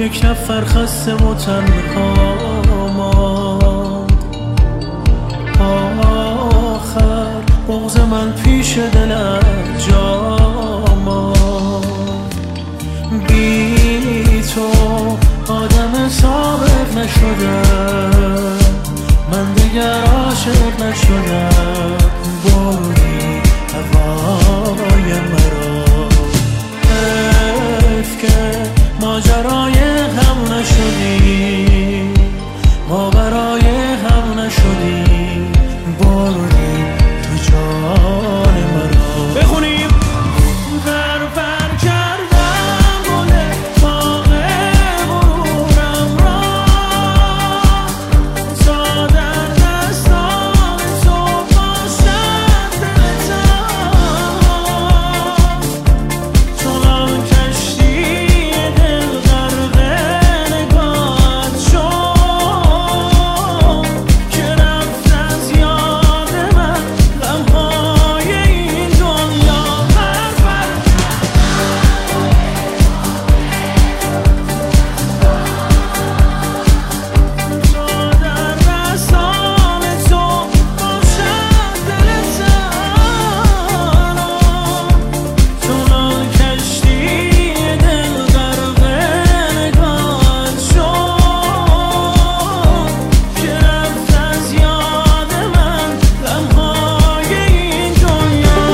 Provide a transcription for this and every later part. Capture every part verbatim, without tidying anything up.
یک نفر خسته و تنها ماند. آخر بغض من پیش دلت جا ماند. بی تو آدم ثابت نشدم، من دیگر عاشق نشدم. بردی هوای مرا، حیف که ماجرای هم نشدیم، ما برای هم نشدیم. بردی تو جان مرا. بخونیم بر بر کردم گل باغ غرورم را، تا در دستان تو باشد دلتم. چون کشتی دل غرق نگاهت شد، که رفت از یاد من غمهای این دنیا. بر بر تا در دستان تو باشد دلتم. چون کشتی دل غرق نگاهت شد، که رفت از یاد من غمهای این دنیا.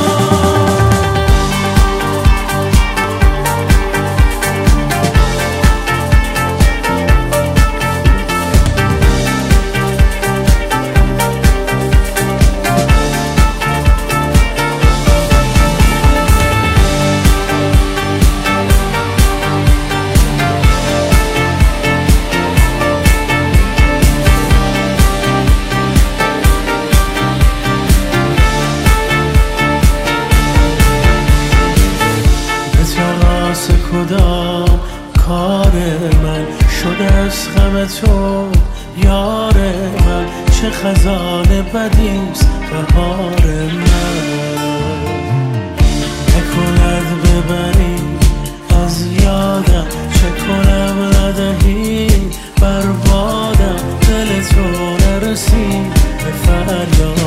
به تراس کدام کار من شده از غم تو یار من؟ چه خزان بدیست بهار من. نکند ببری از یادم، چه کنم ندهی بربادم. دل تو نرسید به فریاد